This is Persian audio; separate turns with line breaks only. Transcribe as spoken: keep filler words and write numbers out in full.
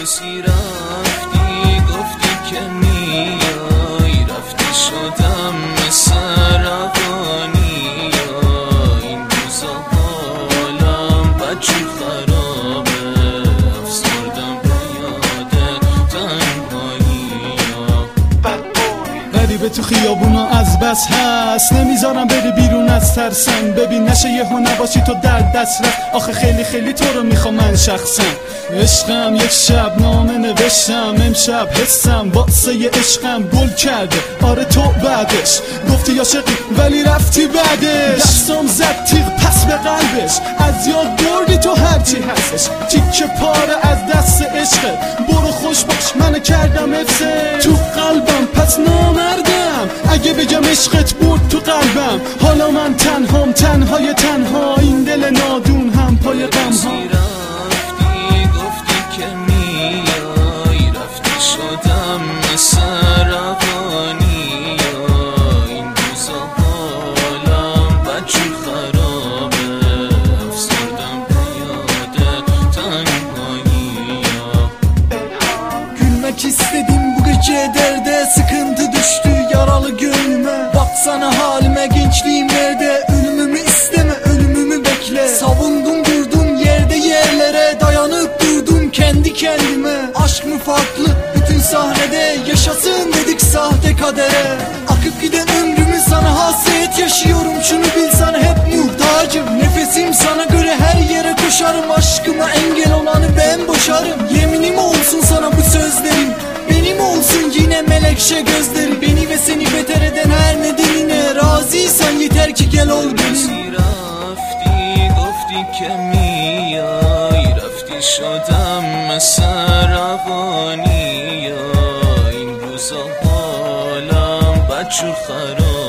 کسی رفتی گفتی که میای، رفتی شدم مثل روانی. این روزا حالم بچه خرابه، افسردم به یاد تنهایی.
غریبه تو خیابونا از بس هست، نمیذارم بری بیرون از ترسم. ببین نشه یهو نباشی تو در دست رفت، آخه خیلی خیلی تو رو میخوام من شخصا. عشقم یک شب نامه نوشتم، امشب حسم واسه عشقم گل کرده. آره تو بعدش گفتی عاشقی ولی رفتی بعدش. دستم زد تیغ پس به قلبش، از یاد بردی تو هرچی هستش. تیکه پاره از دست عشقت، برو خوش باش منو کردم افسه تو قلبم. پس نامردم اگه بگم عشقت بود تو قلبم. حالا من تنهام، تنهای تنها، این دل نادون هم پای غم ها.
رفتی گفتی که میای، رفتی شدم مثل روانی. این روزا حالم بچه خرابه، افسردم به yad تنهایی.
Gülmek istedim bu gece derde, sıkıntı düştü yaralı gönlüme. Baksana halime, gençliğim nerede? Ölümümü isteme, ölümümü bekle. Savundum durdum yerde yerlere, dayanıp durdum kendi kendime. Aşk mı farklı bütün sahnede, yaşasın dedik sahte kadere. Akıp giden ömrümü sana hasret yaşıyorum, şunu bil sana hep muhtacım. Nefesim sana göre her yere koşarım, aşkıma engel olanı ben boşarım. Yeminim olsun sana bu sözlerim, benim olsun yine melekşe gözlerim. Beni ve seni beter eden her nedenine razıysan yeter ki gel ol benim.
رفتی گفتی که میای، رفتی شدم مثل روانی. این روزا حالم بچه خراب